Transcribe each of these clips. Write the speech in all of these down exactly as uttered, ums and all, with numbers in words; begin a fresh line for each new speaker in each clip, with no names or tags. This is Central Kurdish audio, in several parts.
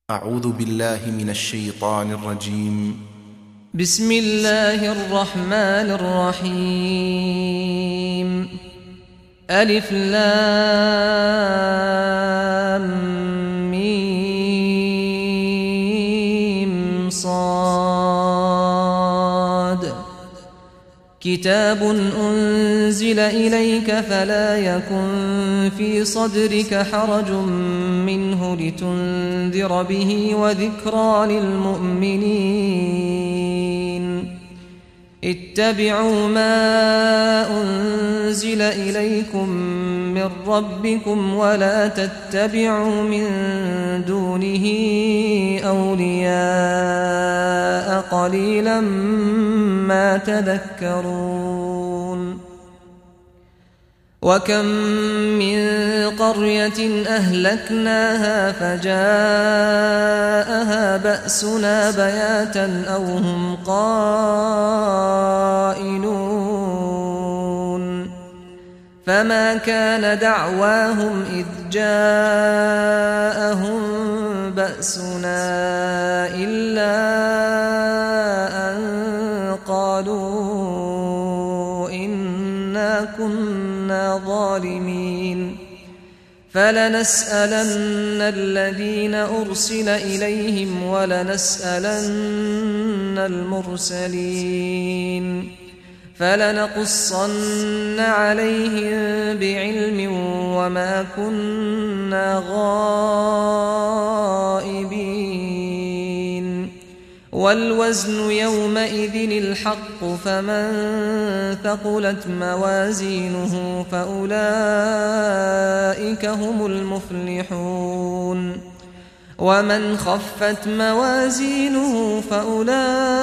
أعوذ بالله من الشيطان الرجيم.
بسم الله الرحمن الرحيم. ألف لام ميم صاد. كتاب أنزل إليك فلا يكن في صدرك حرج منه لتنذر به وذكرى للمؤمنين. اتبعوا ما أنزل إليكم من ربكم ولا تتبعوا من دونه أولياء قليلا ما تذكرون. وكم من قرية أهلكناها فجاءها بأسنا بياتا أو هم قائلون. فما كان دعواهم إذ جاءهم بأسنا إلا أن قالوا إنا كنا ظالمين. فلنسألن الذين أرسل إليهم ولنسألن المرسلين. فلنقصن عليهم بعلم وما كنا غائبين. والوزن يومئذ الحق فمن ثقلت موازينه فأولئك هم المفلحون. ومن خفت موازينه فأولئك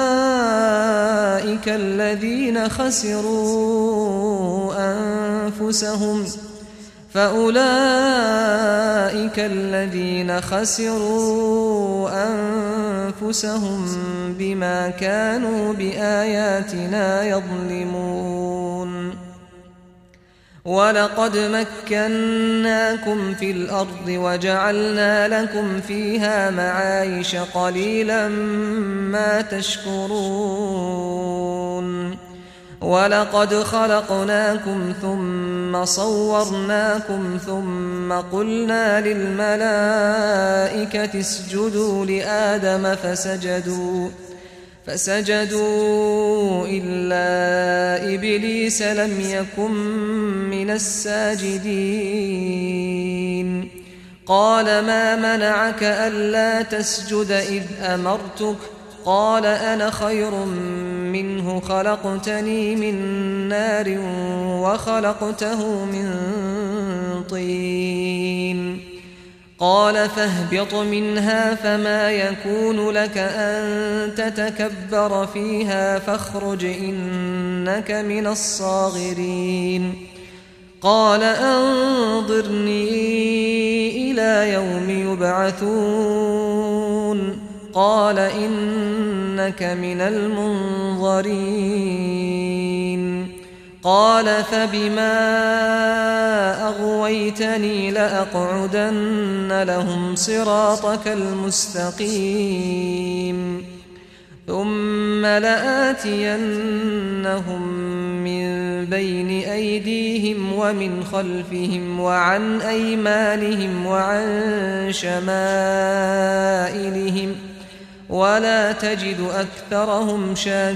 الذين خسروا أنفسهم فأولئك الذين خسروا أنفسهم بما كانوا بآياتنا يظلمون. ولقد مكناكم في الأرض وجعلنا لكم فيها معايش قليلا ما تشكرون. ولقد خلقناكم ثم صورناكم ثم قلنا للملائكة اسجدوا لآدم فسجدوا فسجدوا إلا إبليس لم يكن من الساجدين. قال ما منعك ألا تسجد إذ أمرتك؟ قال أنا خير منه خلقتني من نار وخلقته من طين. قال فاهبط منها فما يكون لك أن تتكبر فيها فاخرج إنك من الصاغرين. قال أنظرني إلى يوم يبعثون. قال إنك من المنظرين. قال فبما أغويتني لأقعدن لهم صراطك المستقيم ثم لآتينهم من بين أيديهم ومن خلفهم وعن أيمانهم وعن شمائلهم ولا تجد أكثرهم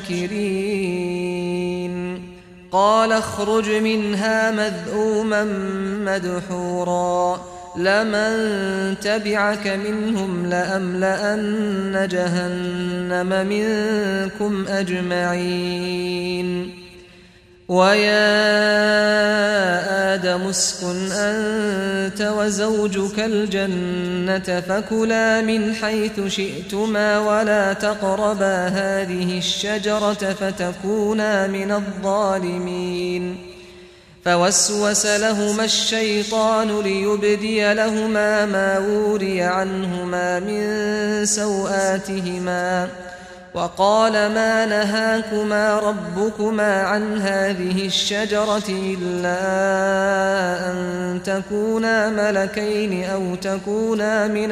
شاكرين. قال اخرج منها مذءوما مدحورا لمن تبعك منهم لأملأن جهنم منكم أجمعين. ويا آدم اسكن أنت وزوجك الجنة فكلا من حيث شئتما ولا تقربا هذه الشجرة فتكونا من الظالمين. فوسوس لهما الشيطان ليبدي لهما ما وري عنهما من سوآتهما وقال ما نهاكما ربكما عن هذه الشجرة إلا أن تكونا ملكين أو تكونا من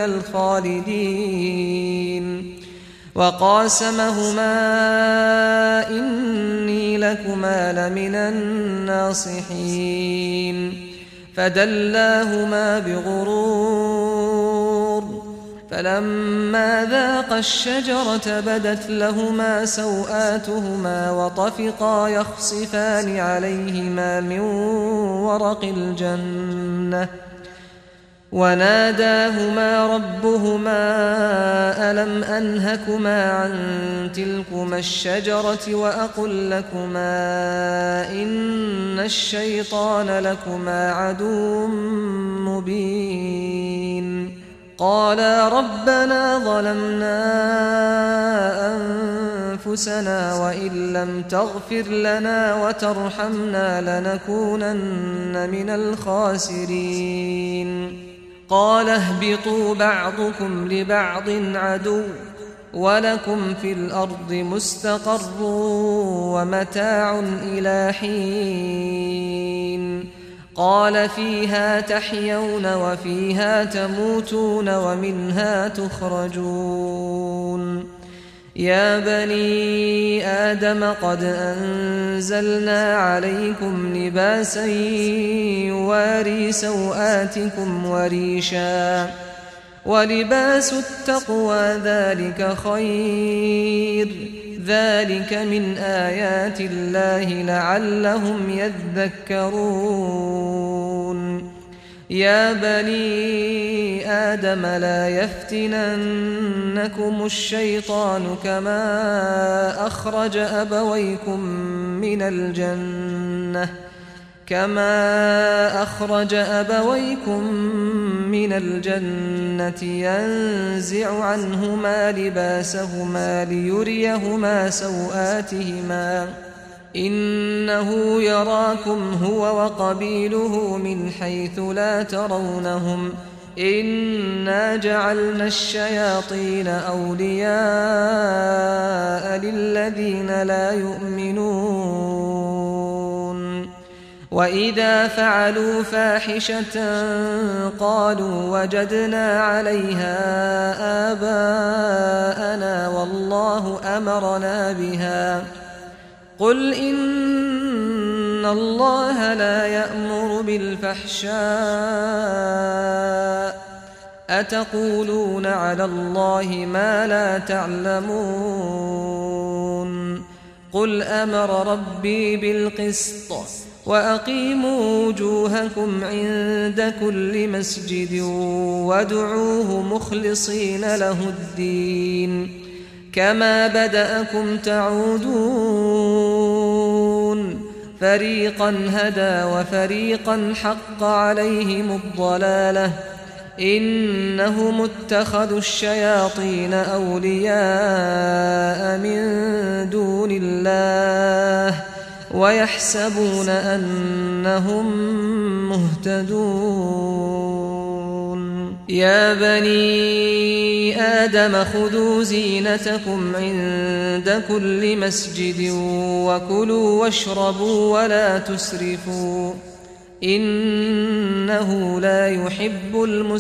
الخالدين وقاسمهما إني لكما لمن الناصحين فدلاهما بغرور فلما ذاقا الشجرة بدت لهما سوآتهما وطفقا يخصفان عليهما من ورق الجنة وناداهما ربهما ألم أنهكما عن تلكما الشجرة وأقل لكما إن الشيطان لكما عدو مبين قالا ربنا ظلمنا أنفسنا وإن لم تغفر لنا وترحمنا لنكونن من الخاسرين قال اهبطوا بعضكم لبعض عدو ولكم في الأرض مستقر ومتاع إلى حين قال فيها تحيون وفيها تموتون ومنها تخرجون يا بني آدم قد أنزلنا عليكم لباسا يواري سوآتكم وريشا ولباس التقوى ذلك خير ذلك من آيات الله لعلهم يذكرون يا بني آدم لا يفتننكم الشيطان كما أخرج أبويكم من الجنة كما أخرج أبويكم من الجنة ينزع عنهما لباسهما ليريهما سوآتهما إنه يراكم هو وقبيله من حيث لا ترونهم إنا جعلنا الشياطين أولياء للذين لا يؤمنون وإذا فعلوا فاحشة قالوا وجدنا عليها آباءنا والله أمرنا بها قل إن الله لا يأمر بالفحشاء أتقولون على الله ما لا تعلمون قل أمر ربي بالقسط وأقيموا وجوهكم عند كل مسجد وادعوه مخلصين له الدين كما بدأكم تعودون فريقا هدى وفريقا حق عليهم الضلالة إنهم اتخذوا الشياطين أولياء من دون الله ويحسبون أنهم مهتدون يا بني آدم خذوا زينتكم عند كل مسجد وكلوا واشربوا ولا تسرفوا إنه لا يحب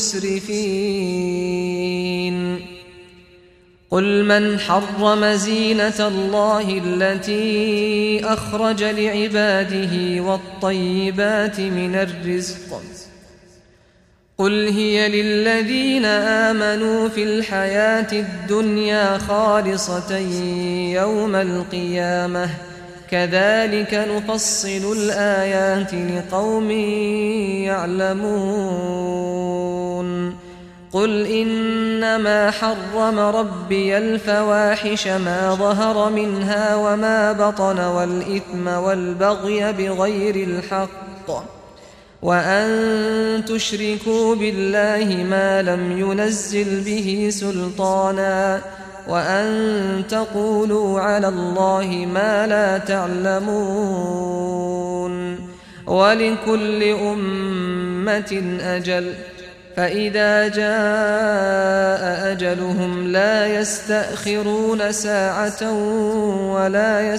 المسرفين قل من حرم زينة الله التي أخرج لعباده والطيبات من الرزق قل هي للذين آمنوا في الحياة الدنيا خالصة يوم القيامة كذلك نفصل الآيات لقوم يعلمون قل إنما حرم ربي الفواحش ما ظهر منها وما بطن والإثم والبغي بغير الحق وأن تشركوا بالله ما لم ينزل به سلطانا وأن تقولوا على الله ما لا تعلمون ولكل أمة أجل فإذا جاء أجلهم لا يستأخرون ساعة ولا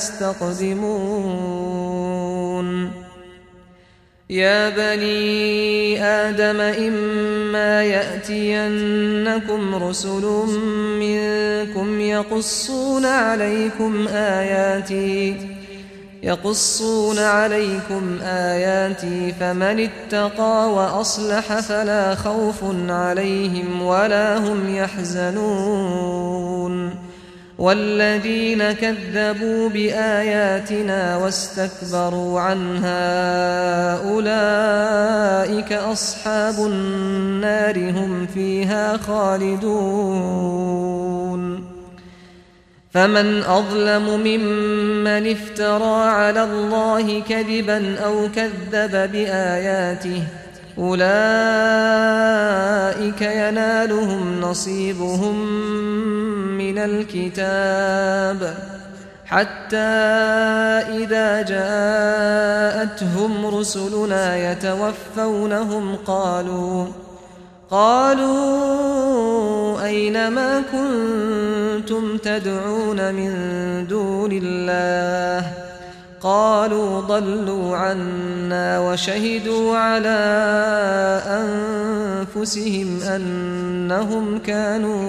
يستقدمون يا بني آدم إما يأتينكم رسل منكم يقصون عليكم آياتي يقصون عليكم آياتي فمن اتقى وأصلح فلا خوف عليهم ولا هم يحزنون والذين كذبوا بآياتنا واستكبروا عنها أولئك أصحاب النار هم فيها خالدون فمن أظلم ممن افترى على الله كذبا أو كذب بآياته أولئك ينالهم نصيبهم من الكتاب حتى إذا جاءتهم رسلنا يتوفونهم قالوا قالوا أين ما كنتم تدعون من دون الله قالوا ضلوا عنا وشهدوا على أنفسهم أنهم كانوا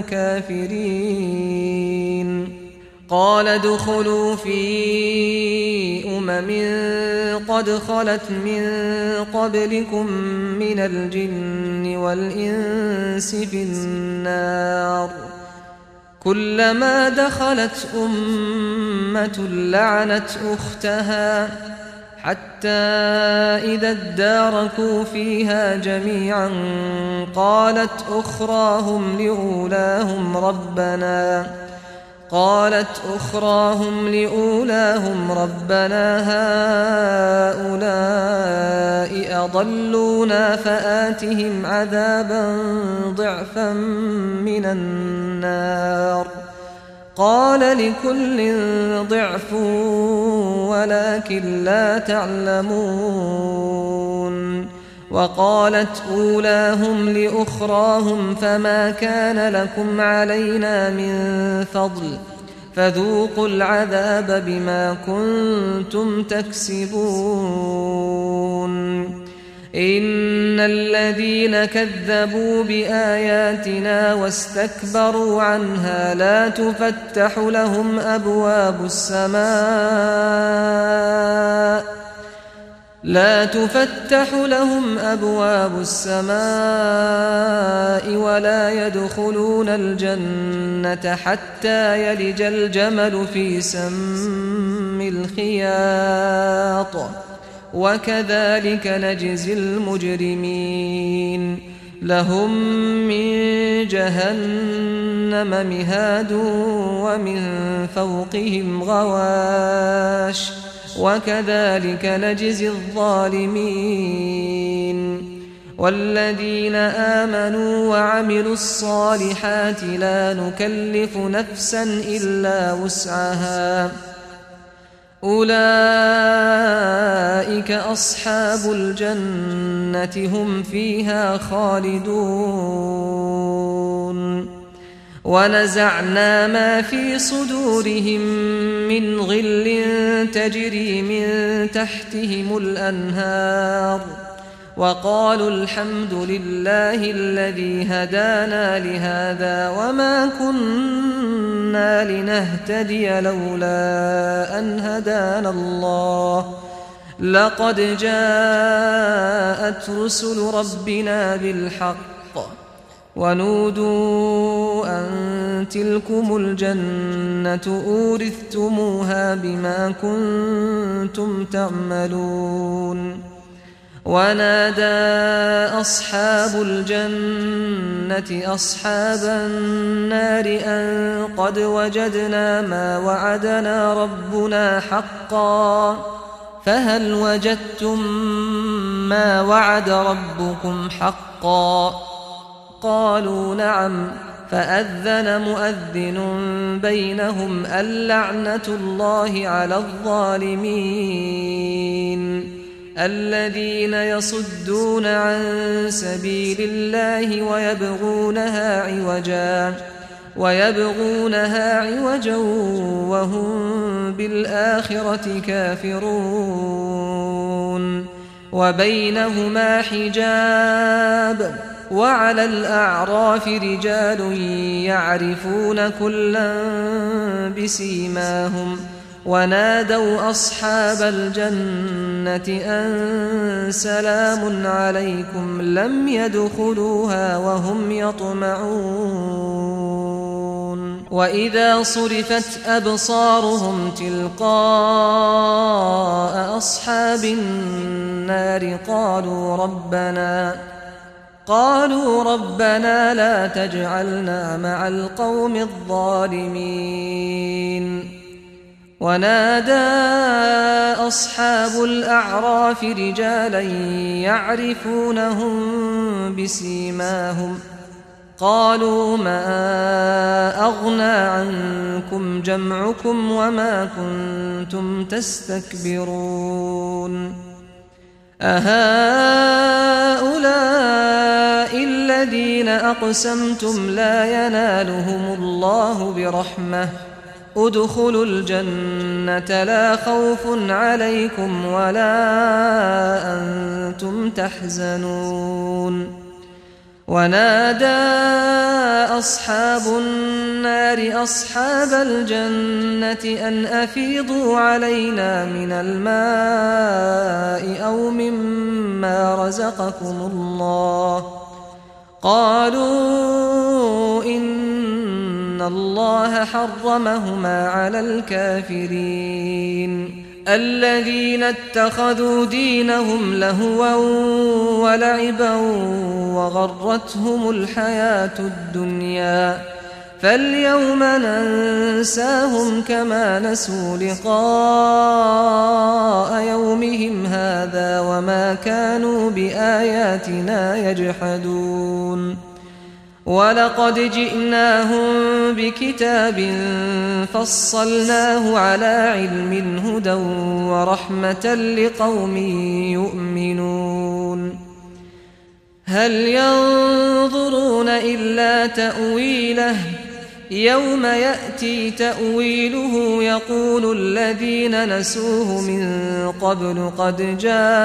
كافرين قال ادخلوا في أمم قد خلت من قبلكم من الجن والإنس في النار كلما دخلت أمة لعنت أختها حتى إذا اداركوا فيها جميعا قالت أخراهم لأولاهم ربنا قالت أخراهم لأولاهم ربنا هؤلاء أضلونا فآتهم عذابا ضعفا من النار قال لكل ضعف ولكن لا تعلمون وقالت أولاهم لأخراهم فما كان لكم علينا من فضل فذوقوا العذاب بما كنتم تكسبون إن الذين كذبوا بآياتنا واستكبروا عنها لا تفتح لهم أبواب السماء لا تفتح لهم أبواب السماء ولا يدخلون الجنة حتى يلج الجمل في سم الخياط وكذلك نجزي المجرمين لهم من جهنم مهاد ومن فوقهم غواش وكذلك نجزي الظالمين والذين آمنوا وعملوا الصالحات لا نكلف نفسا إلا وسعها أولئك أصحاب الجنة هم فيها خالدون ونزعنا ما في صدورهم من غل تجري من تحتهم الأنهار وقالوا الحمد لله الذي هدانا لهذا وما كنا لنهتدي لولا أن هدانا الله لقد جاءت رسل ربنا بالحق ونودوا أن تلكم الجنة أورثتموها بما كنتم تعملون ونادى أصحاب الجنة أصحاب النار أن قد وجدنا ما وعدنا ربنا حقا فهل وجدتم ما وعد ربكم حقا قالوا نعم فأذن مؤذن بينهم اللعنة الله على الظالمين الذين يصدون عن سبيل الله ويبغونها عوجا ويبغونها عوجا وهم بالآخرة كافرون وبينهما حجاب وعلى الأعراف رجال يعرفون كلا بسيماهم ونادوا أصحاب الجنة أن سلام عليكم لم يدخلوها وهم يطمعون وإذا صرفت أبصارهم تلقاء أصحاب النار قالوا ربنا قالوا ربنا لا تجعلنا مع القوم الظالمين ونادى أصحاب الأعراف رجالا يعرفونهم بسيماهم قالوا ما أغنى عنكم جمعكم وما كنتم تستكبرون أهؤلاء الذين أقسمتم لا ينالهم الله برحمة ادخلوا الجنة لا خوف عليكم ولا أنتم تحزنون ونادى أصحاب النار أصحاب الجنة أن أفيضوا علينا من الماء أو مما رزقكم الله قالوا إن الله حرمهما على الكافرين الذين اتخذوا دينهم لهوا ولعبا وغرتهم الحياة الدنيا فاليوم ننساهم كما نسوا لقاء يومهم هذا وما كانوا بآياتنا يجحدون ولقد جئناهم بكتاب فصلناه على علم هدى ورحمة لقوم يؤمنون هل ينظرون إلا تأويله يوم يأتي تأويله يقول الذين نسوه من قبل قد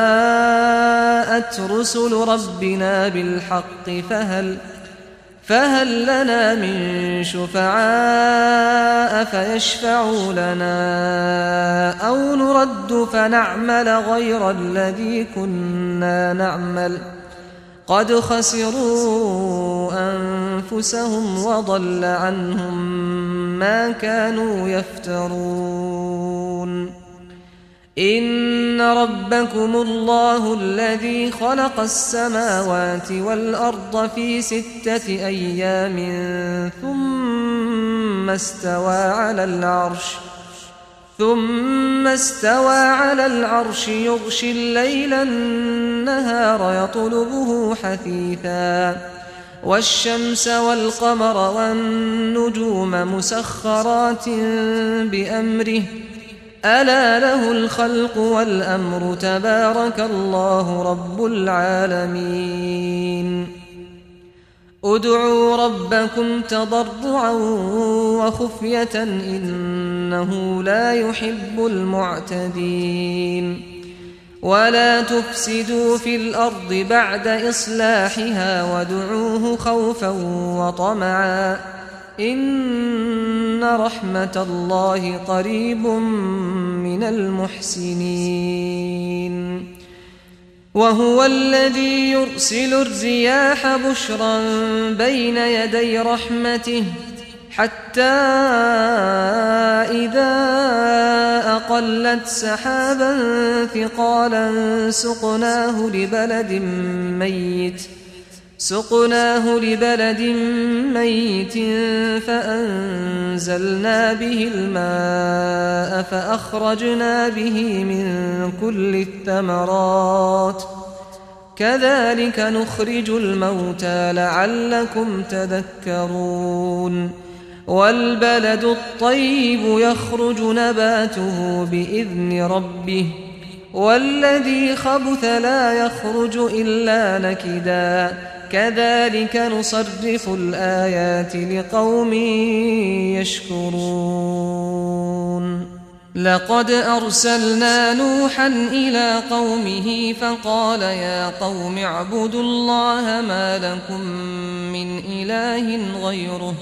جاءت رسل ربنا بالحق فهل فهل لنا من شفعاء فيشفعوا لنا أو نرد فنعمل غير الذي كنا نعمل قد خسروا أنفسهم وضل عنهم ما كانوا يفترون إن ربكم الله الذي خلق السماوات والأرض في ستة أيام ثم استوى على العرش ثم استوى على العرش يغشي الليل النهار يطلبه حثيثا والشمس والقمر والنجوم مسخرات بأمره ألا له الخلق والأمر تبارك الله رب العالمين ادعوا ربكم تضرعا وخفية إنه لا يحب المعتدين ولا تفسدوا في الأرض بعد إصلاحها وادعوه خوفا وطمعا إن رحمة الله قريب من المحسنين وهو الذي يرسل الرياح بشرا بين يدي رحمته حتى إذا أقلت سحابا ثقالا سقناه لبلد ميت سقناه لبلد ميت فأنزلنا به الماء فأخرجنا به من كل الثمرات كذلك نخرج الموتى لعلكم تذكرون والبلد الطيب يخرج نباته بإذن ربه والذي خبث لا يخرج إلا نكدا كذلك نصرف الآيات لقوم يشكرون لقد أرسلنا نوحا إلى قومه فقال يا قوم اعبدوا الله ما لكم من إله غيره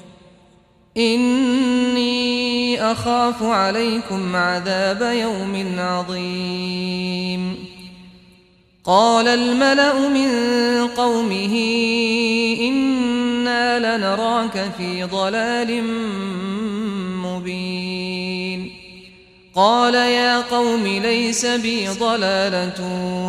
إني أخاف عليكم عذاب يوم عظيم قال الملأ من قومه إنا لنراك في ضلال مبين قال يا قوم ليس بي ضلالة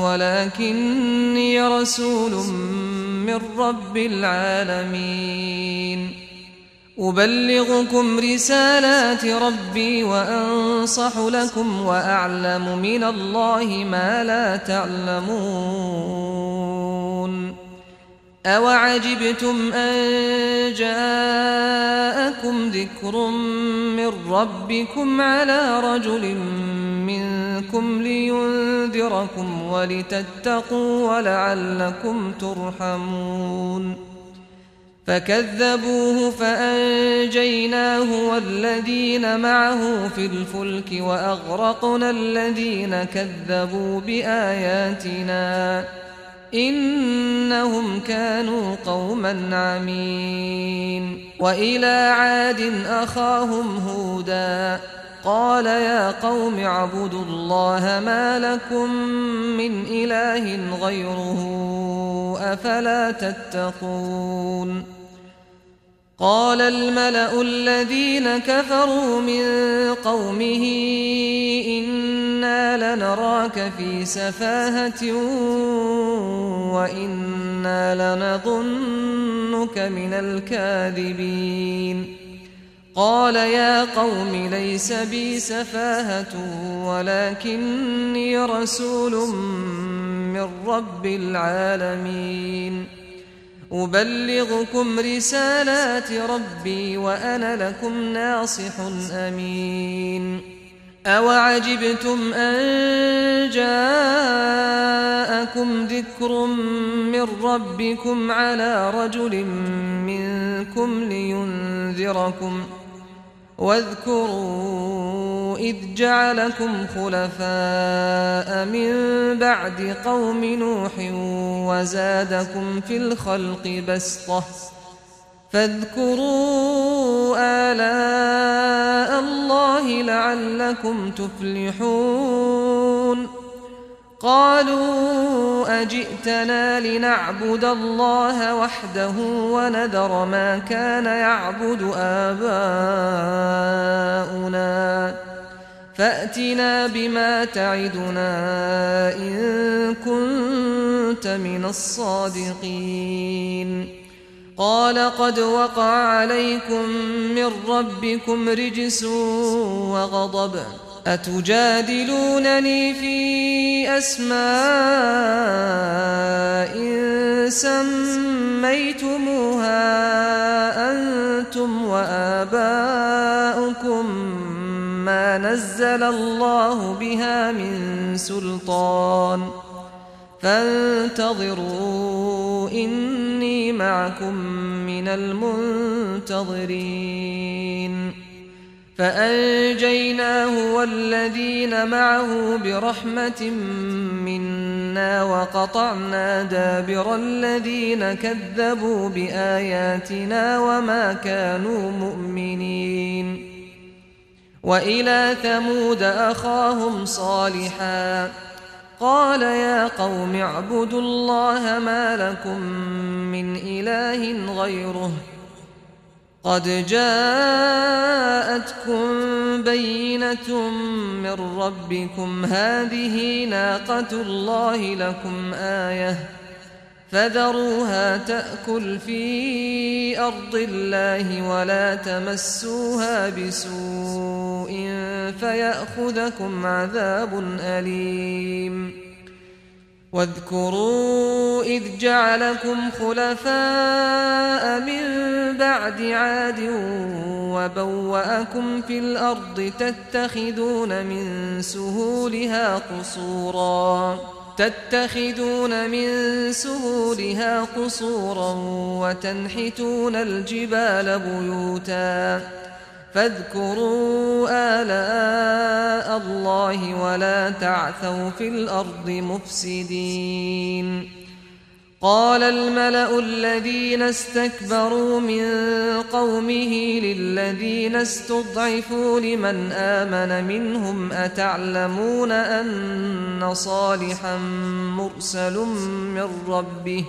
ولكني رسول من رب العالمين أبلغكم رسالات ربي وأنصح لكم وأعلم من الله ما لا تعلمون أوعجبتم أن جاءكم ذكر من ربكم على رجل منكم لينذركم ولتتقوا ولعلكم ترحمون فكذبوه فأنجيناه والذين معه في الفلك وأغرقنا الذين كذبوا بآياتنا إنهم كانوا قوما عمين وإلى عاد أخاهم هودا قال يا قوم اعبدوا الله ما لكم من إله غيره أفلا تتقون قال الملأ الذين كفروا من قومه إنا لنراك في سفاهة وإنا لنظنك من الكاذبين قال يا قوم ليس بي سفاهة ولكني رسول من رب العالمين أبلغكم رسالات ربي وأنا لكم ناصح أمين أوعجبتم أن جاءكم ذكر من ربكم على رجل منكم لينذركم واذكروا إذ جعلكم خلفاء من بعد قوم نوح وزادكم في الخلق بسطة فاذكروا آلاء الله لعلكم تفلحون قالوا أجئتنا لنعبد الله وحده ونذر ما كان يعبد آباؤنا فأتنا بما تعدنا إن كنت من الصادقين قال قد وقع عليكم من ربكم رجس وغضب أتجادلونني في أسماء سميتموها أنتم وآباؤكم ما نزل الله بها من سلطان فانتظروا إني معكم من المنتظرين فأنجيناه والذين معه برحمة منا وقطعنا دابر الذين كذبوا بآياتنا وما كانوا مؤمنين وإلى ثمود أخاهم صالحا قال يا قوم اعبدوا الله ما لكم من إله غيره قد جاءتكم بينة من ربكم هذه ناقة الله لكم آية فذروها تأكل في أرض الله ولا تمسوها بسوء فيأخذكم عذاب أليم واذكروا إذ جعلكم خلفاء من بعد عاد وبوأكم في الأرض تتخذون من سهولها قصورا تتخذون من سهولها قصورا وتنحتون الجبال بيوتا فاذكروا آلاء الله ولا تعثوا في الأرض مفسدين. قال الملأ الذين استكبروا من قومه للذين استضعفوا لمن آمن منهم أتعلمون أن صالحا مرسل من ربه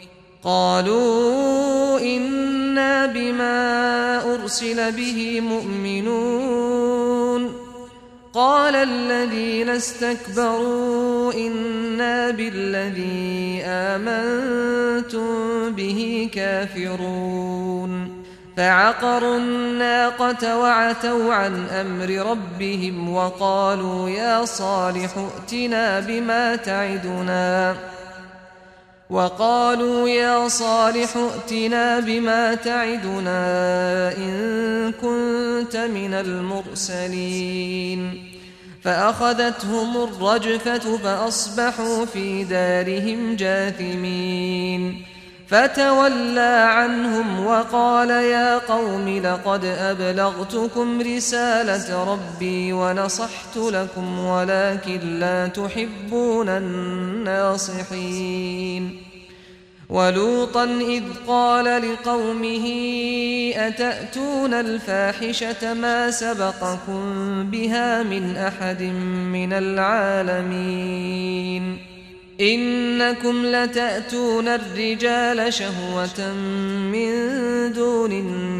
قالوا إنا بما أرسل به مؤمنون. قال الذين استكبروا إنا بالذي آمنتم به كافرون. فعقروا الناقة وعتوا عن أمر ربهم وقالوا يا صالح ائتنا بما تعدنا وقالوا يا صالح ائتنا بما تعدنا إن كنت من المرسلين. فأخذتهم الرجفة فأصبحوا في دارهم جاثمين. فتولى عنهم وقال يا قوم لقد أبلغتكم رسالة ربي ونصحت لكم ولكن لا تحبون الناصحين. ولوطا إذ قال لقومه أتأتون الفاحشة ما سبقكم بها من أحد من العالمين إنكم لتأتون الرجال شهوة من دون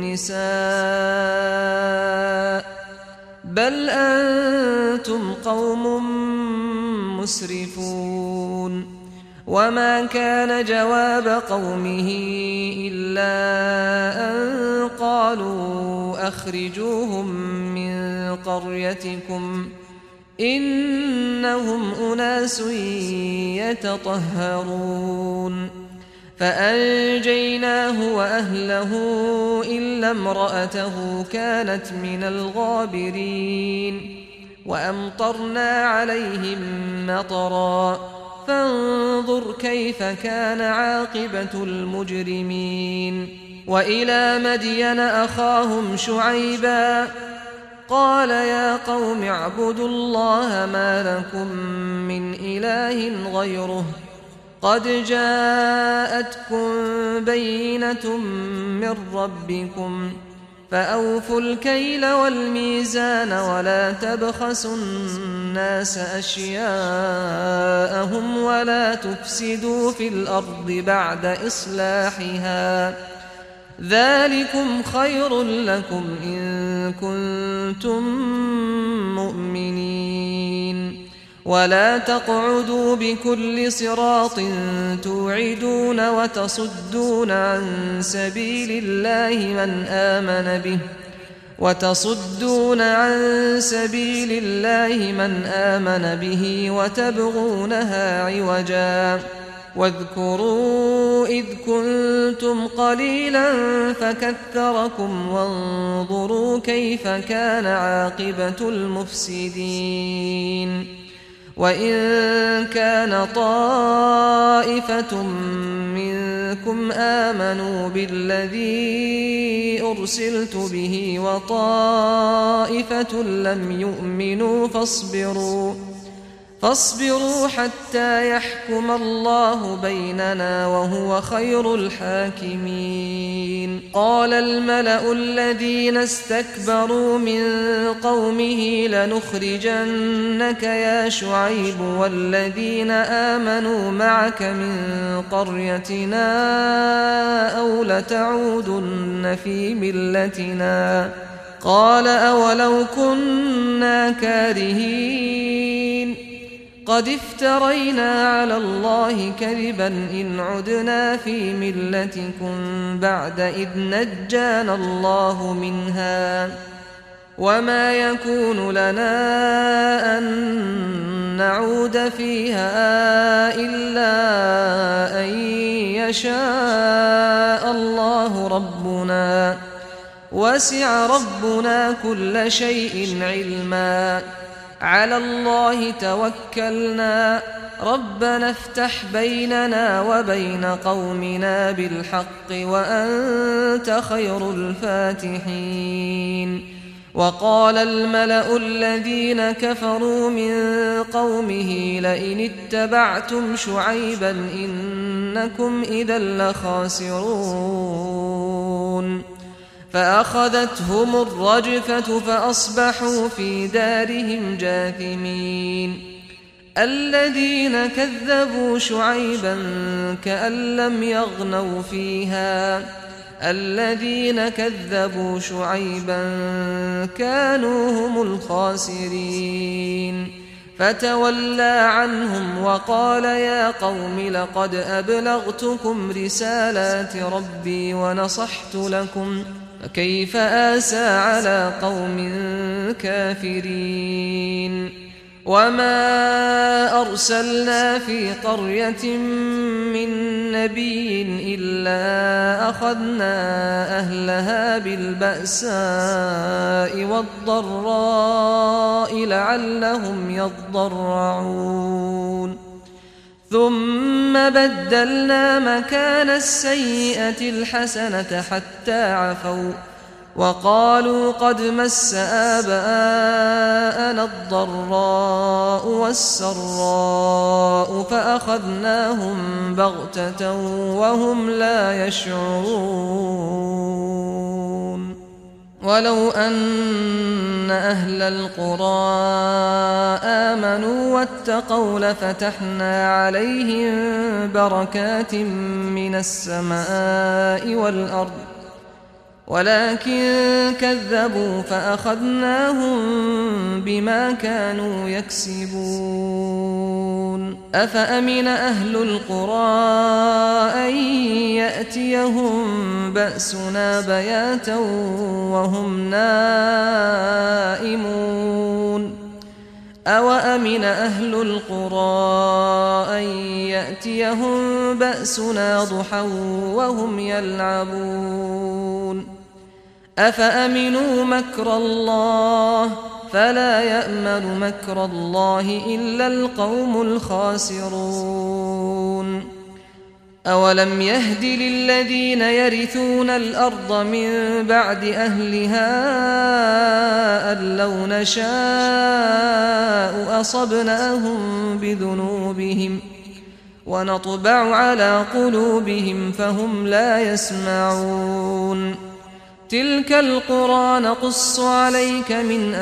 النساء بل أنتم قوم مسرفون. وما كان جواب قومه إلا أن قالوا أخرجوهم من قريتكم إنهم أناس يتطهرون. فأنجيناه وأهله إلا امرأته كانت من الغابرين. وأمطرنا عليهم مطرا فانظر كيف كان عاقبة المجرمين. وإلى مدين أخاهم شعيبا قال يا قوم اعبدوا الله ما لكم من إله غيره قد جاءتكم بينة من ربكم فأوفوا الكيل والميزان ولا تبخسوا الناس أشياءهم ولا تفسدوا في الأرض بعد إصلاحها ذلكم خير لكم إن كنتم مؤمنين. ولا تقعدوا بكل صراط توعدون وتصدون عن سبيل الله من آمن به وتصدون عن سبيل الله من آمن به وتبغونها عوجا. واذكروا إذ كنتم قليلا فكثركم وانظروا كيف كان عاقبة المفسدين. وإن كان طائفة منكم آمنوا بالذي أرسلت به وطائفة لم يؤمنوا فاصبروا فاصبروا حتى يحكم الله بيننا وهو خير الحاكمين. قال الملأ الذين استكبروا من قومه لنخرجنك يا شعيب والذين آمنوا معك من قريتنا أو لتعودن في ملتنا. قال أولو كنا كارهين قد افترينا على الله كذبا إن عدنا في ملتكم بعد إذ نجانا الله منها وما يكون لنا أن نعود فيها إلا أن يشاء الله ربنا وسع ربنا كل شيء علما على الله توكلنا ربنا افتح بيننا وبين قومنا بالحق وأنت خير الفاتحين. وقال الملأ الذين كفروا من قومه لئن اتبعتم شعيبا إنكم إذا لخاسرون فأخذتهم الرجفة فأصبحوا في دارهم جاثمين. الذين كذبوا شعيبا كأن لم يغنوا فيها الذين كذبوا شعيبا كانوا هم الخاسرين فتولى عنهم وقال يا قوم لقد أبلغتكم رسالات ربي ونصحت لكم فكيف آسى على قوم كافرين. وما أرسلنا في قرية من نبي إلا أخذنا أهلها بالبأساء والضراء لعلهم يضرعون ثم بدلنا مكان السيئة الحسنة حتى عفوا وقالوا قد مس آباءنا الضراء والسراء فأخذناهم بغتة وهم لا يشعرون. ولو أن أهل القرى آمنوا واتقوا لفتحنا عليهم بركات من السماء والأرض ولكن كذبوا فأخذناهم بما كانوا يكسبون. أفأمن أهل القرى أن يأتيهم بأسنا بياتا وهم نائمون أوأمن أهل القرى أن يأتيهم بأسنا ضحى وهم يلعبون أفأمنوا مكر الله فلا يأمن مكر الله إلا القوم الخاسرون. أولم يهد للذين يرثون الأرض من بعد أهلها أن لو نشاء أصبناهم بذنوبهم ونطبع على قلوبهم فهم لا يسمعون. تلك القرى نقص عليك من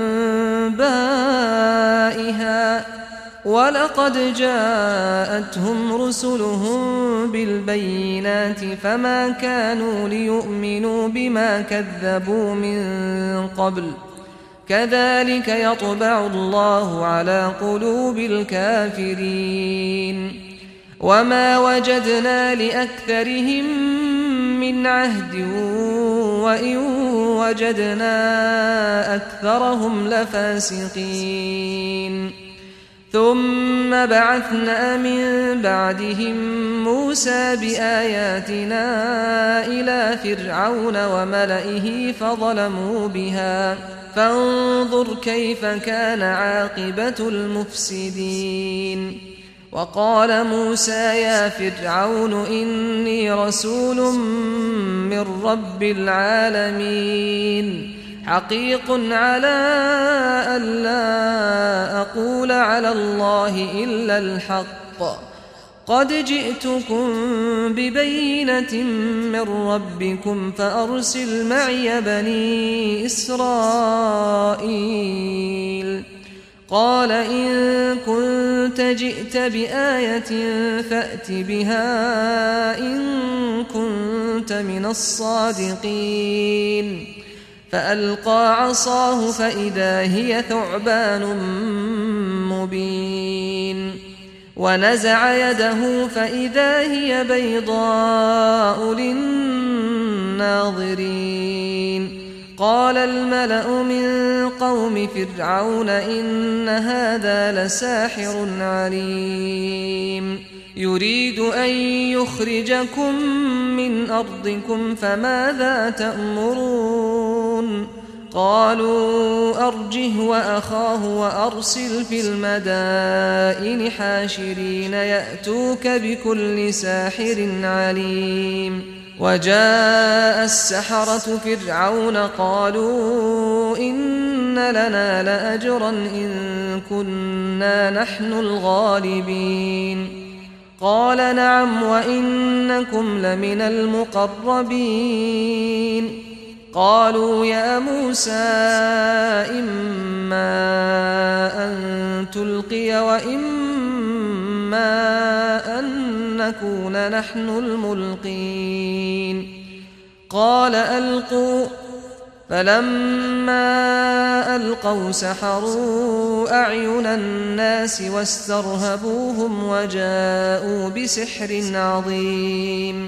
أنبائها ولقد جاءتهم رسلهم بالبينات فما كانوا ليؤمنوا بما كذبوا من قبل كذلك يطبع الله على قلوب الكافرين. وما وجدنا لأكثرهم من عهد وإن وجدنا أكثرهم لفاسقين. ثم بعثنا من بعدهم موسى بآياتنا إلى فرعون وملئه فظلموا بها فانظر كيف كان عاقبة المفسدين. وقال موسى يا فرعون إني رسول من رب العالمين حقيق على أن لا أقول على الله إلا الحق قد جئتكم ببينة من ربكم فأرسل معي بني إسرائيل. قال إن كنت جئت بآية فأت بها إن كنت من الصادقين. فألقى عصاه فإذا هي ثعبان مبين ونزع يده فإذا هي بيضاء للناظرين. قال الملأ من قوم فرعون إن هذا لساحر عليم يريد أن يخرجكم من أرضكم فماذا تأمرون. قالوا أرجه وأخاه وأرسل في المدائن حاشرين يأتوك بكل ساحر عليم وجاء السحرة فرعون قالوا إن لنا لأجرا إن كنا نحن الغالبين قال نعم وإنكم لمن المقربين قالوا يا موسى إما أن تلقي وإما أن نكون نحن الملقين قال ألقوا فلما ألقوا سحروا أعين الناس واسترهبوهم وجاءوا بسحر عظيم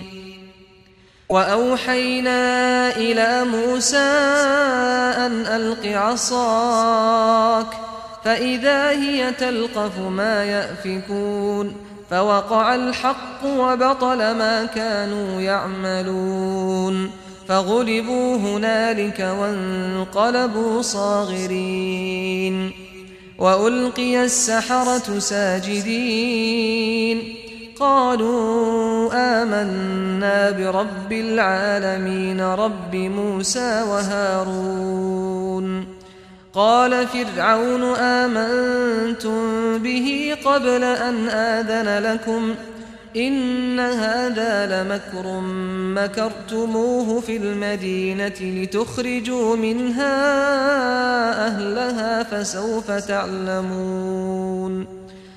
وأوحينا إلى موسى أن ألق عصاك فإذا هي تلقف ما يأفكون فوقع الحق وبطل ما كانوا يعملون فغلبوا هنالك وانقلبوا صاغرين وألقي السحرة ساجدين قالوا آمنا برب العالمين رب موسى وهارون قال فرعون آمنتم به قبل أن آذن لكم إن هذا لمكر مكرتموه في المدينة لتخرجوا منها أهلها فسوف تعلمون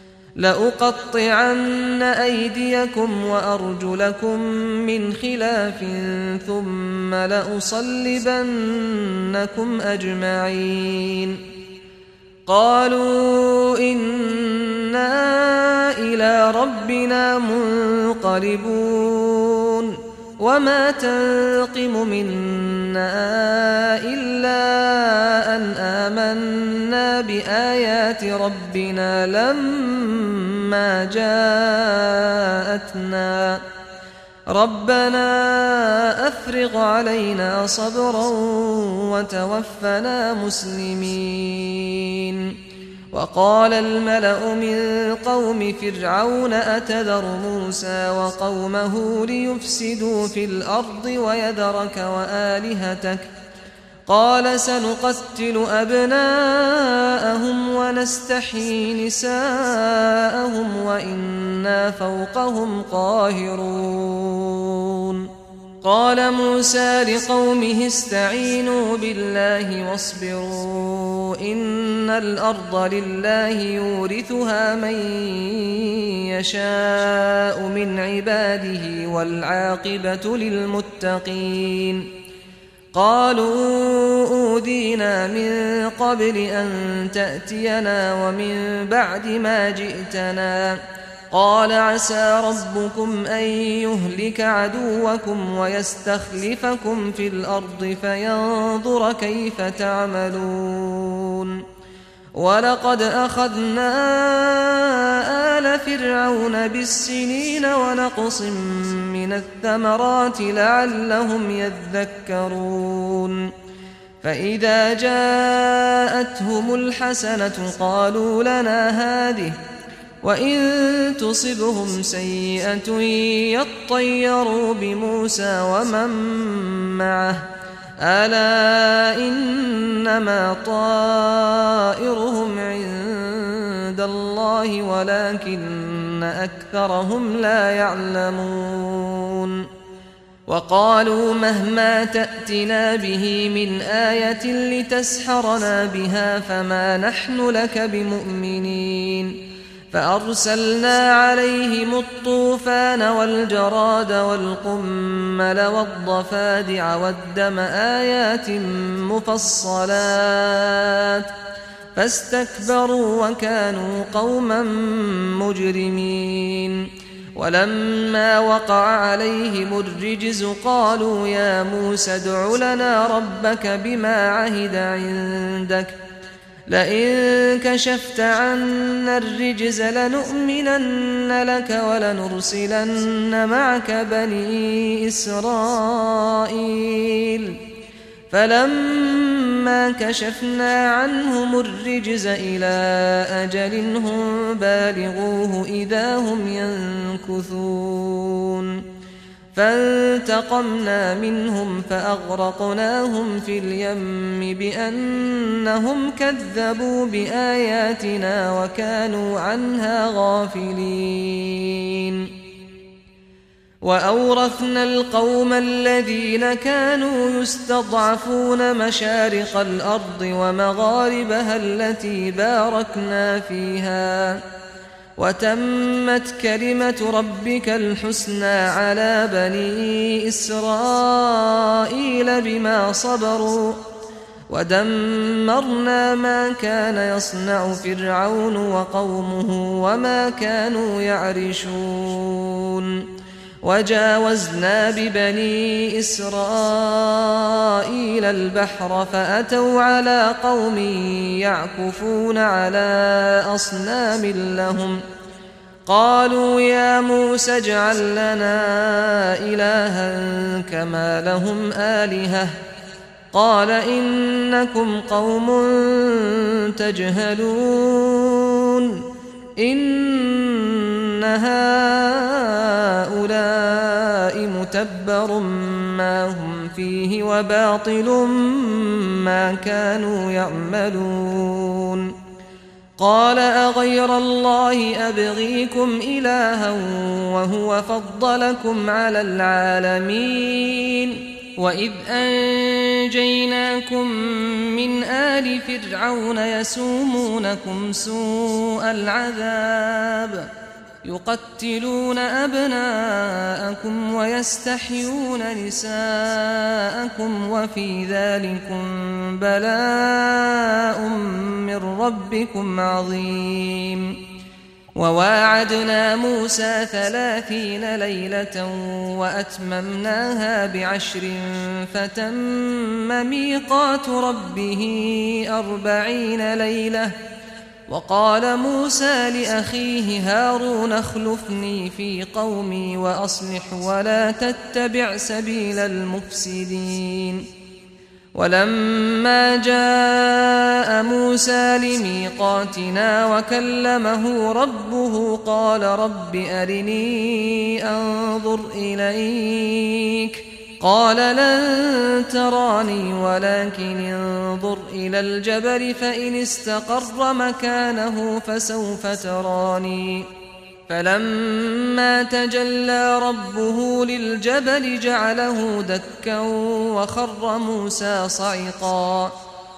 لأقطعن أيديكم وأرجلكم من خلاف ثم لأصلبنكم أجمعين قالوا إنا إلى ربنا منقلبون وما تنقم منا إلا أن آمنا بآيات ربنا لما جاءتنا ربنا أفرغ علينا صبرا وتوفنا مسلمين وقال الملأ من قوم فرعون أتذر موسى وقومه ليفسدوا في الأرض ويذرك وآلهتك قال سنقتل أبناءهم ونستحيي نساءهم وإنا فوقهم قاهرون قال موسى لقومه استعينوا بالله واصبروا إن الأرض لله يورثها من يشاء من عباده والعاقبة للمتقين قالوا أوذينا من قبل أن تأتينا ومن بعد ما جئتنا قال عسى ربكم أن يهلك عدوكم ويستخلفكم في الأرض فينظر كيف تعملون ولقد أخذنا آل فرعون بالسنين ونقص من الثمرات لعلهم يذكرون فإذا جاءتهم الحسنة قالوا لنا هذه وإن تصبهم سيئة يطيروا بموسى ومن معه ألا إنما طائرهم عند الله ولكن أكثرهم لا يعلمون وقالوا مهما تأتنا به من آية لتسحرنا بها فما نحن لك بمؤمنين فأرسلنا عليهم الطوفان والجراد والقمل والضفادع والدم آيات مفصلات فاستكبروا وكانوا قوما مجرمين ولما وقع عليهم الرجز قالوا يا موسى ادع لنا ربك بما عهد عندك لئن كشفت عنا الرجز لنؤمنن لك ولنرسلن معك بني إسرائيل فلما فلما كشفنا عنهم الرجز إلى أجل هم بالغوه إذا هم ينكثون فانتقمنا منهم فأغرقناهم في اليم بأنهم كذبوا بآياتنا وكانوا عنها غافلين وأورثنا القوم الذين كانوا يستضعفون مشارق الأرض ومغاربها التي باركنا فيها وتمت كلمة ربك الحسنى على بني إسرائيل بما صبروا ودمرنا ما كان يصنع فرعون وقومه وما كانوا يعرشون وجاوزنا ببني إسرائيل البحر فأتوا على قوم يعكفون على أصنام لهم قالوا يا موسى اجعل لنا إلها كما لهم آلهة قال إنكم قوم تجهلون إن هؤلاء متبر ما هم فيه وباطل ما كانوا يعملون قال أغير الله أبغيكم إلها وهو فضلكم على العالمين وإذ أنجيناكم من آل فرعون يسومونكم سوء العذاب يقتلون أبناءكم ويستحيون نساءكم وفي ذلكم بلاء من ربكم عظيم وواعدنا موسى ثلاثين ليلة وأتممناها بعشر فتم ميقات ربه أربعين ليلة وقال موسى لأخيه هارون اخلفني في قومي وأصلح ولا تتبع سبيل المفسدين ولما جاء موسى لميقاتنا وكلمه ربه قال رب أرني أنظر إليك قال لن تراني ولكن انظر إلى الجبل فإن استقر مكانه فسوف تراني فلما تجلى ربه للجبل جعله دكا وخر موسى صعقا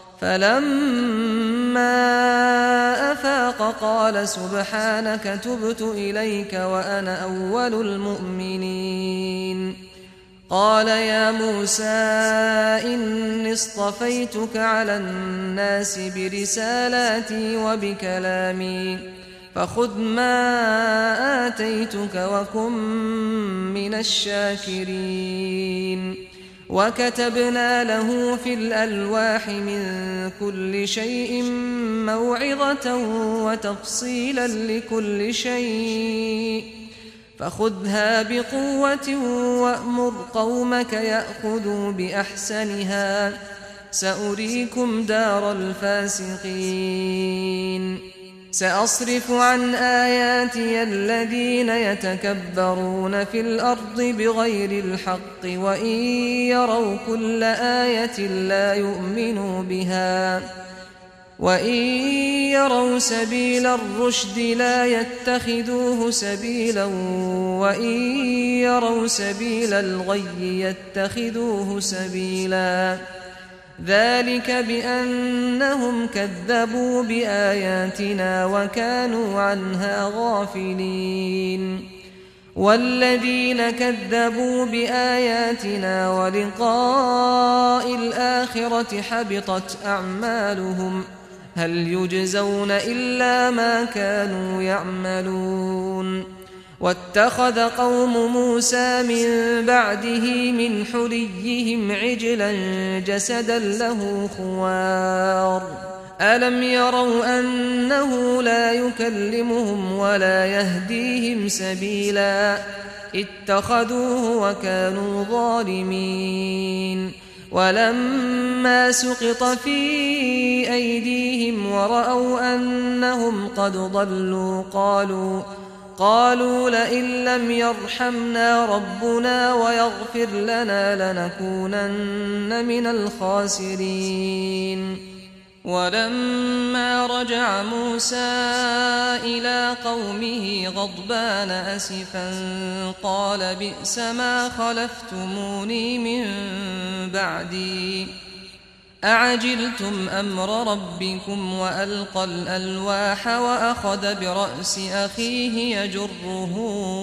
فلما أفاق قال سبحانك تبت إليك وأنا أول المؤمنين قال يا موسى إني اصطفيتك على الناس برسالاتي وبكلامي فخذ ما آتيتك وكن من الشاكرين وكتبنا له في الألواح من كل شيء موعظة وتفصيلا لكل شيء فخذها بقوة وأمر قومك يأخذوا بأحسنها سأريكم دار الفاسقين سأصرف عن آياتي الذين يتكبرون في الأرض بغير الحق وإن يروا كل آية لا يؤمنوا بها وإن يروا سبيل الرشد لا يتخذوه سبيلا وإن يروا سبيل الغي يتخذوه سبيلا ذلك بأنهم كذبوا بآياتنا وكانوا عنها غافلين والذين كذبوا بآياتنا ولقاء الآخرة حبطت أعمالهم هل يجزون إلا ما كانوا يعملون واتخذ قوم موسى من بعده من حليهم عجلا جسدا له خوار ألم يروا أنه لا يكلمهم ولا يهديهم سبيلا اتخذوه وكانوا ظالمين ولما سقط في أيديهم ورأوا أنهم قد ضلوا قالوا قالوا لئن لم يرحمنا ربنا ويغفر لنا لنكونن من الخاسرين. ولما رجع موسى إلى قومه غضبان أسفا قال بئس ما خلفتموني من بعدي أعجلتم أمر ربكم وألقى الألواح وأخذ برأس أخيه يجره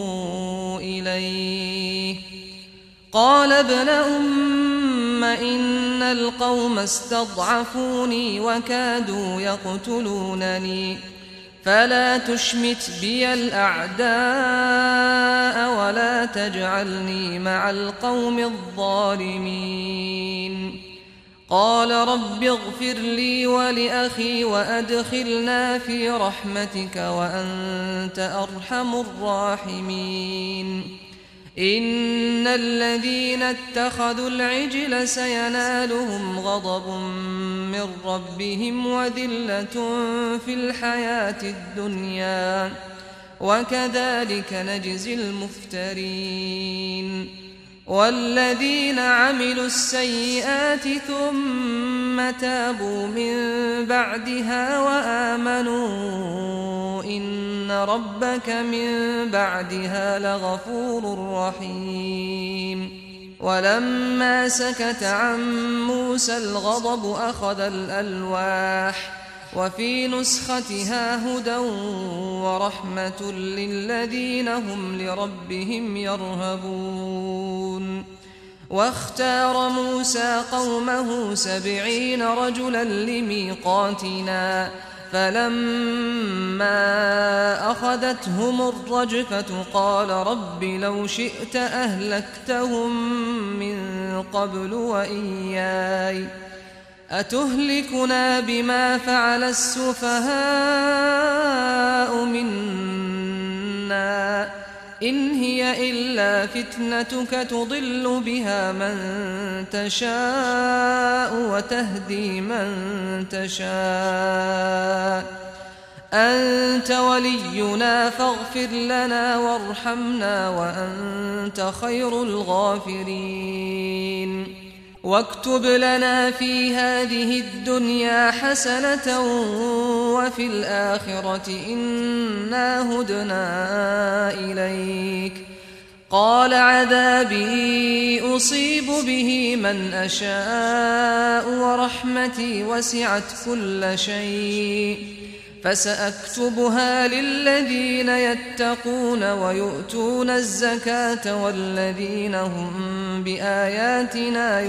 إليه قال ابن أم إن القوم استضعفوني وكادوا يقتلونني فلا تشمت بي الأعداء ولا تجعلني مع القوم الظالمين. قال رب اغفر لي ولأخي وأدخلنا في رحمتك وأنت أرحم الراحمين. إن الذين اتخذوا العجل سينالهم غضب من ربهم وذلة في الحياة الدنيا وكذلك نجزي المفترين. والذين عملوا السيئات ثم تابوا من بعدها وآمنوا إن ربك من بعدها لغفور رحيم. ولما سكت عن موسى الغضب أخذ الألواح وفي نسختها هدى ورحمة للذين هم لربهم يرهبون. واختار موسى قومه سبعين رجلا لميقاتنا فلما أخذتهم الرجفة قال رب لو شئت أهلكتهم من قبل وإياي أتهلكنا بما فعل السفهاء منا إن هي إلا فتنتك تضل بها من تشاء وتهدي من تشاء أنت ولينا فاغفر لنا وارحمنا وأنت خير الغافرين. واكتب لنا في هذه الدنيا حسنة وفي الآخرة إنا هدنا إليك. قال عذابي أصيب به من أشاء ورحمتي وسعت كل شيء فسأكتبها للذين يتقون ويؤتون الزكاة والذين هم بآياتنا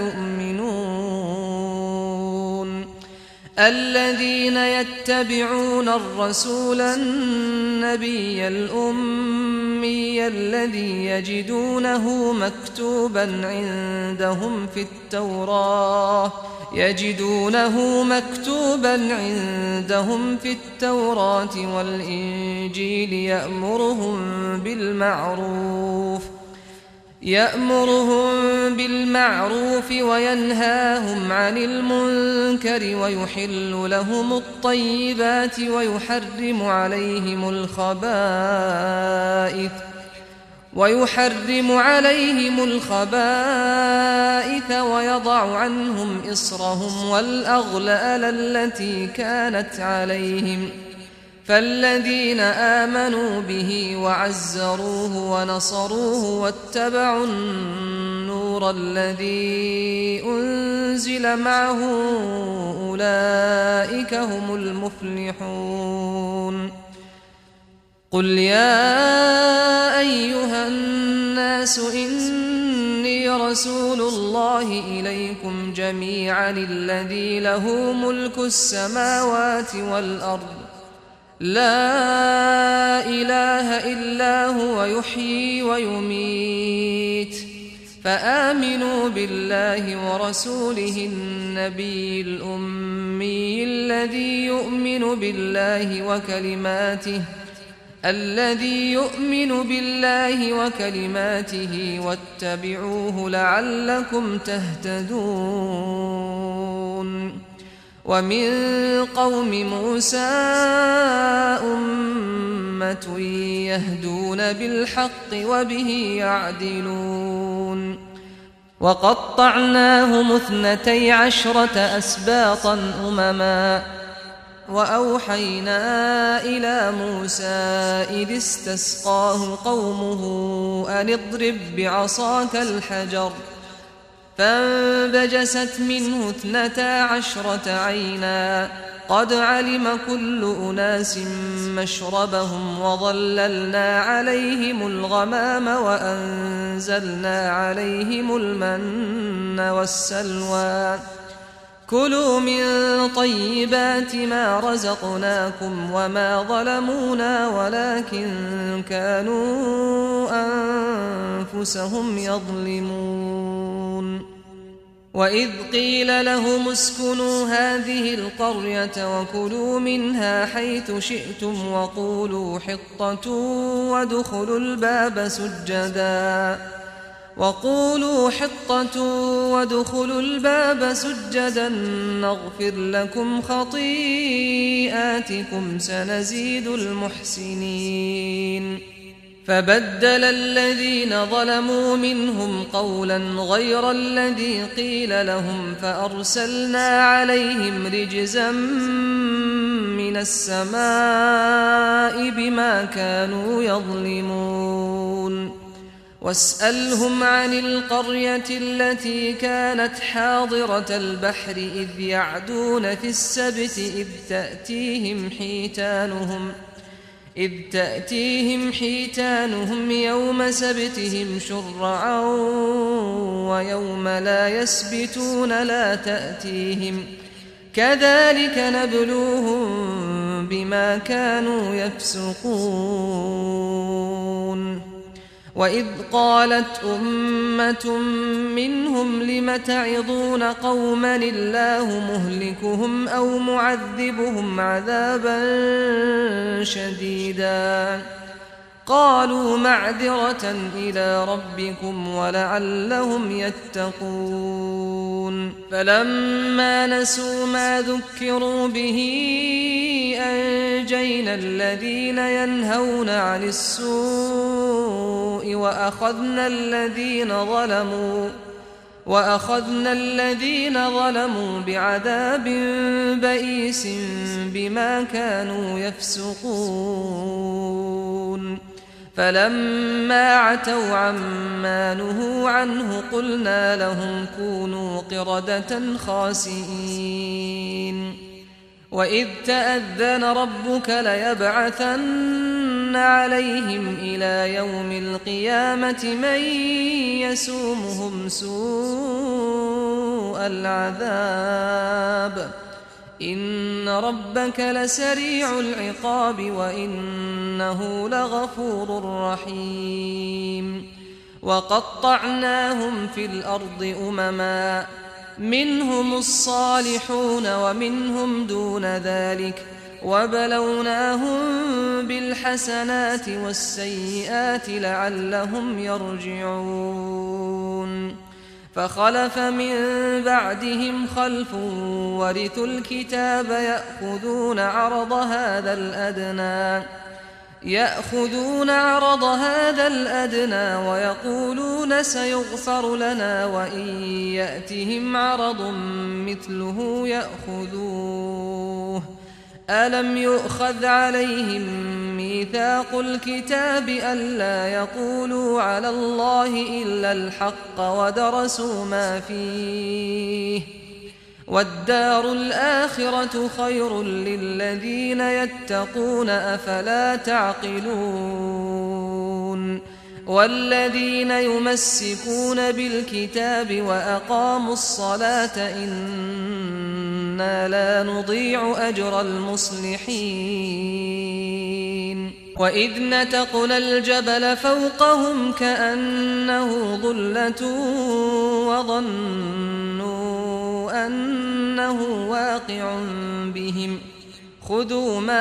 يؤمنون. الذين يتبعون الرسول النبي الأمي الذي يجدونه مكتوبا عندهم في التوراة يجدونه مكتوبا عندهم في التوراة والإنجيل يأمرهم بالمعروف يأمرهم بالمعروف وينهاهم عن المنكر ويحل لهم الطيبات ويحرم عليهم الخبائث ويحرم عليهم الخبائث ويضع عنهم إصرهم والأغلال التي كانت عليهم. فالذين آمنوا به وعزروه ونصروه واتبعوا النور الذي أنزل معه أولئك هم المفلحون. قل يا أيها الناس إني رسول الله إليكم جميعا الذي له ملك السماوات والأرض لا إله إلا هو يحيي ويميت فآمنوا بالله ورسوله النبي الأمي الذي يؤمن بالله وكلماته الذي يؤمن بالله وكلماته واتبعوه لعلكم تهتدون ومن قوم موسى أمة يهدون بالحق وبه يعدلون وقطعناهم اثنتي عشرة أسباطا أمما وأوحينا إلى موسى إذ استسقاه قومه أن اضرب بعصاك الحجر فانبجست منه اثنتا عشرة عينا قد علم كل أناس مشربهم وظللنا عليهم الغمام وأنزلنا عليهم المن والسلوى كلوا من طيبات ما رزقناكم وما ظلمونا ولكن كانوا أنفسهم يظلمون وإذ قيل لهم اسكنوا هذه القرية وكلوا منها حيث شئتم وقولوا حطة وادخلوا الباب سجدا وقولوا حطة وادخلوا الباب سجدا نغفر لكم خطيئاتكم سنزيد المحسنين فبدل الذين ظلموا منهم قولا غير الذي قيل لهم فأرسلنا عليهم رجزا من السماء بما كانوا يظلمون واسألهم عن القرية التي كانت حاضرة البحر إذ يعدون في السبت إذ تأتيهم حيتانهم إذ تأتيهم حيتانهم يوم سبتهم شرعا ويوم لا يسبتون لا تأتيهم كذلك نبلوهم بما كانوا يفسقون وإذ قالت أمة منهم لم تعظون قوما الله مهلكهم أو معذبهم عذابا شديدا قالوا معذرة إلى ربكم ولعلهم يتقون فلما نسوا ما ذكروا به أنجينا الذين ينهون عن السوء وأخذنا الذين ظلموا وأخذنا الذين ظلموا بعذاب بئيس بما كانوا يفسقون فلما عتوا عما نهوا عنه قلنا لهم كونوا قردة خاسئين وإذ تأذن ربك ليبعثن عليهم إلى يوم القيامة من يسومهم سوء العذاب إن ربك لسريع العقاب وإنه لغفور رحيم وقطعناهم في الأرض أمما منهم الصالحون ومنهم دون ذلك وبلوناهم بالحسنات والسيئات لعلهم يرجعون فخلف من بعدهم خلف ورثوا الكتاب يأخذون عرض هذا الأدنى يأخذون عرض هذا الأدنى ويقولون سيغفر لنا وإن يأتهم عرض مثله يأخذوه ألم يؤخذ عليهم ميثاق الكتاب ألا يقولوا على الله إلا الحق ودرسوا ما فيه والدار الآخرة خير للذين يتقون أفلا تعقلون والذين يمسكون بالكتاب وأقاموا الصلاة إنا لا نضيع أجر المصلحين وإذ نتقنا الجبل فوقهم كأنه ظلة وظنوا أنه واقع بهم خذوا ما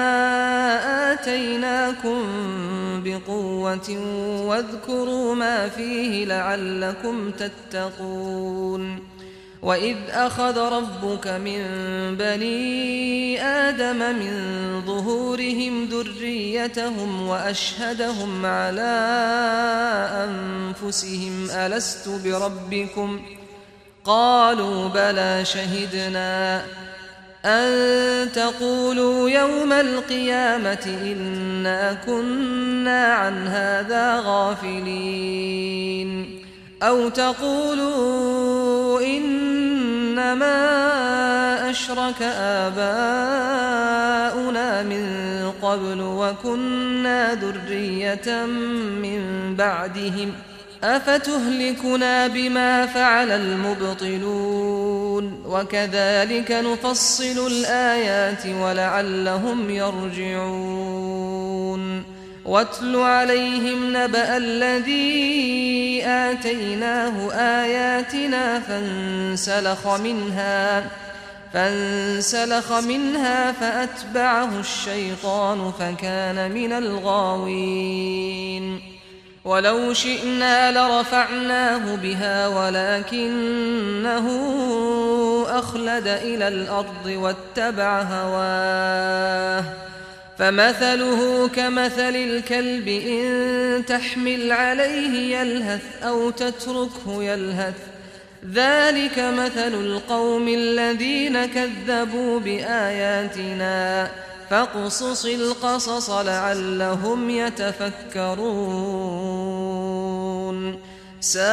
آتيناكم بقوة واذكروا ما فيه لعلكم تتقون وإذ أخذ ربك من بني آدم من ظهورهم ذريتهم وأشهدهم على أنفسهم ألست بربكم قالوا بلى شهدنا أن تقولوا يوم القيامة إنا كنا عن هذا غافلين أو تقولوا إنما أشرك آباؤنا من قبل وكنا ذرية من بعدهم أفتهلكنا بما فعل المبطلون وكذلك نفصل الآيات ولعلهم يرجعون واتل عليهم نبأ الذي آتيناه آياتنا فانسلخ منها فانسلخ منها فأتبعه الشيطان فكان من الغاوين ولو شئنا لرفعناه بها ولكنه أخلد إلى الأرض واتبع هواه فمثله كمثل الكلب إن تحمل عليه يلهث أو تتركه يلهث ذلك مثل القوم الذين كذبوا بآياتنا فاقصص القصص لعلهم يتفكرون ساء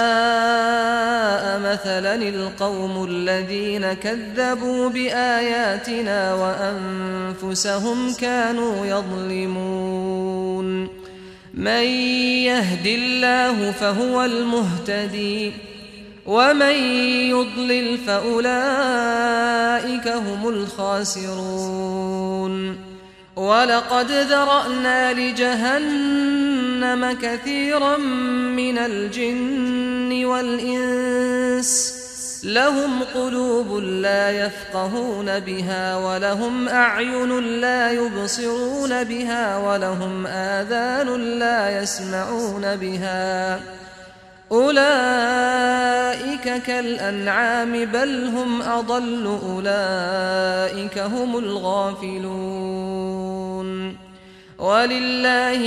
مثلا القوم الذين كذبوا بآياتنا وأنفسهم كانوا يظلمون من يهد الله فهو المهتدي ومن يضلل فأولئك هم الخاسرون ولقد ذرأنا لجهنم كثيرا من الجن والإنس لهم قلوب لا يفقهون بها ولهم أعين لا يبصرون بها ولهم آذان لا يسمعون بها أولئك كالأنعام بل هم أضل أولئك هم الغافلون ولله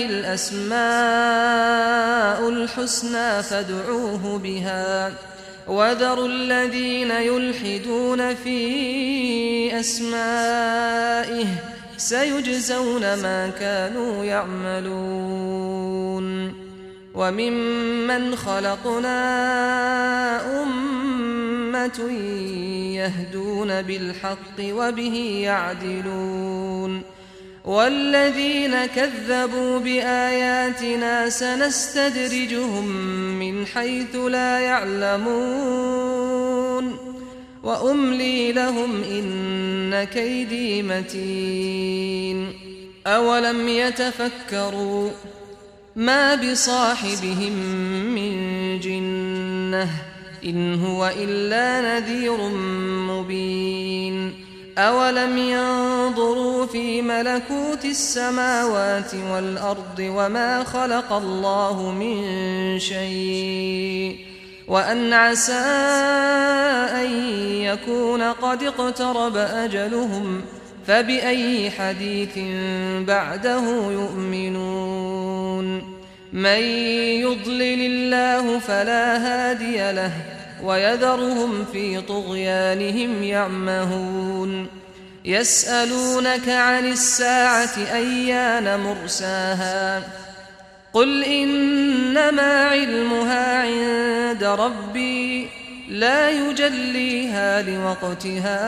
الأسماء الحسنى فادعوه بها وذروا الذين يلحدون في أسمائه سيجزون ما كانوا يعملون وممن خلقنا أمة يهدون بالحق وبه يعدلون والذين كذبوا بآياتنا سنستدرجهم من حيث لا يعلمون وأملي لهم إن كيدي متين أولم يتفكروا ما بصاحبهم من جنة إن هو إلا نذير مبين أولم ينظروا في ملكوت السماوات والأرض وما خلق الله من شيء وأن عسى أن يكون قد اقترب أجلهم فبأي حديث بعده يؤمنون من يضلل الله فلا هادي له ويذرهم في طغيانهم يعمهون يسألونك عن الساعة أيان مرساها قل إنما علمها عند ربي لا يجليها لوقتها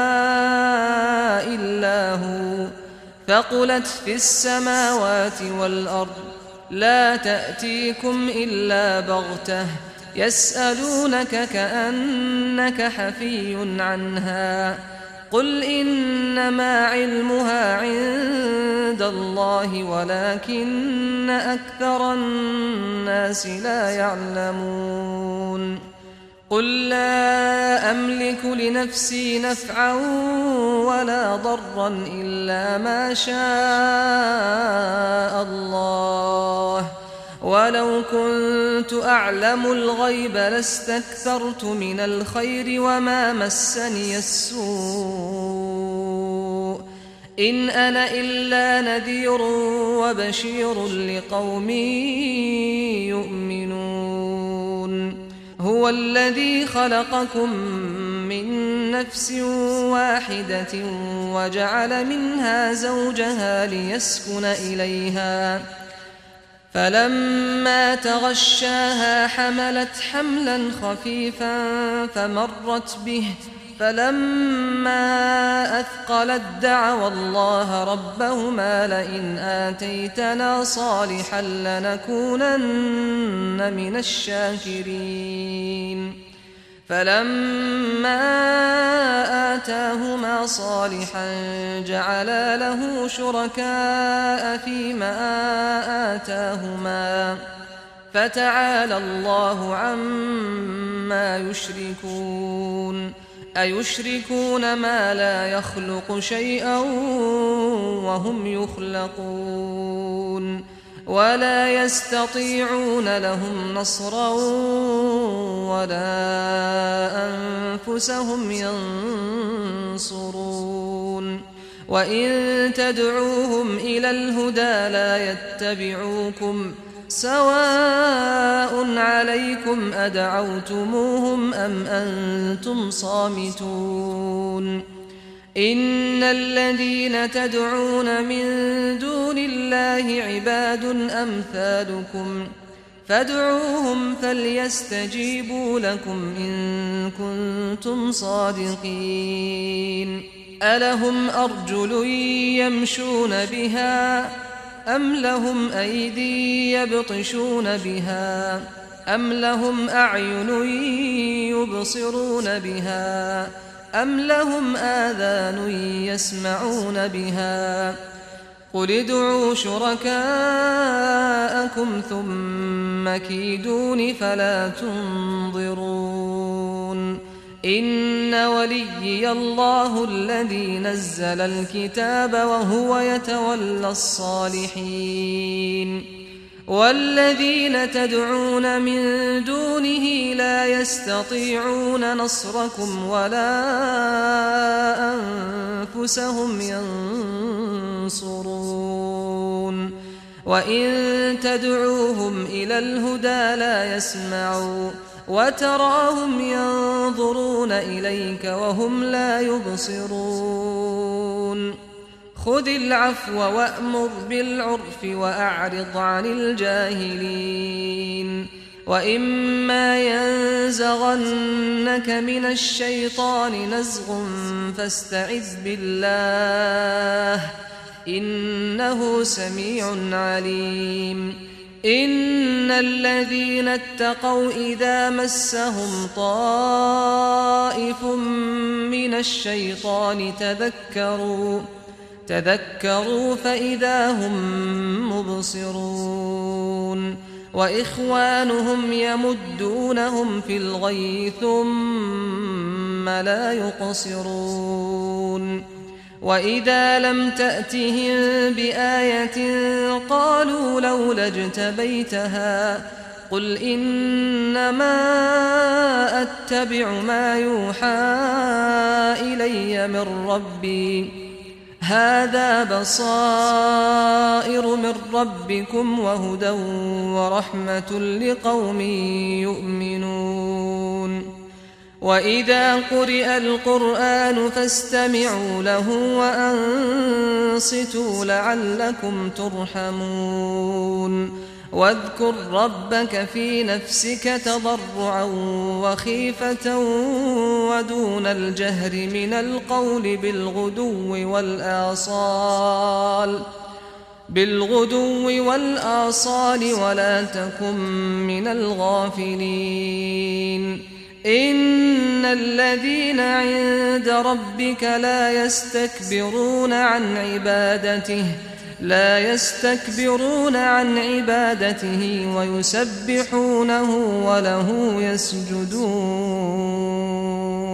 إلا هو ثقلت في السماوات والأرض لا تأتيكم إلا بغتة يسألونك كأنك حفي عنها قل إنما علمها عند الله ولكن أكثر الناس لا يعلمون قل لا أملك لنفسي نفعا ولا ضرا إلا ما شاء الله ولو كنت أعلم الغيب لاستكثرت من الخير وما مسني السوء إن أنا إلا نذير وبشير لقوم يؤمنون هو الذي خلقكم من نفس واحدة وجعل منها زوجها ليسكن إليها فلما تغشاها حملت حملا خفيفا فمرت به فلما أثقلت دعوا الله ربهما لئن آتيتنا صالحا لنكونن من الشاكرين فلما آتاهما صالحا جعلا له شركاء فيما آتاهما فتعالى الله عما يشركون أيشركون ما لا يخلق شيئا وهم يخلقون ولا يستطيعون لهم نصرا ولا أنفسهم ينصرون وإن تدعوهم إلى الهدى لا يتبعوكم سواء عليكم أدعوتموهم أم أنتم صامتون إن الذين تدعون من دون الله عباد أمثالكم فادعوهم فليستجيبوا لكم إن كنتم صادقين ألهم أرجل يمشون بها أم لهم أيدي يبطشون بها أم لهم أعين يبصرون بها أم لهم آذان يسمعون بها قل ادعوا شركاءكم ثم كيدون فلا تنظرون إن وليي الله الذي نزل الكتاب وهو يتولى الصالحين والذين تدعون من دونه لا يستطيعون نصركم ولا أنفسهم ينصرون وإن تدعوهم إلى الهدى لا يسمعوا وتراهم ينظرون إليك وهم لا يبصرون خذ العفو وأمر بالعرف وأعرض عن الجاهلين وإما ينزغنك من الشيطان نزغ فاستعذ بالله إنه سميع عليم إن الذين اتقوا إذا مسهم طائف من الشيطان تذكروا تذكروا فإذا هم مبصرون وإخوانهم يمدونهم في الغي ثم لا يقصرون وإذا لم تأتهم بآية قالوا لولا اجتبيتها قل إنما أتبع ما يوحى إلي من ربي هذا بصائر من ربكم وهدى ورحمة لقوم يؤمنون وإذا قرئ القرآن فاستمعوا له وأنصتوا لعلكم ترحمون واذكر ربك في نفسك تضرعا وخيفة ودون الجهر من القول بالغدو والآصال بالغدو والآصال ولا تكن من الغافلين إن الذين عند ربك لا يستكبرون عن عبادته لا يستكبرون عن عبادته ويسبحونه وله يسجدون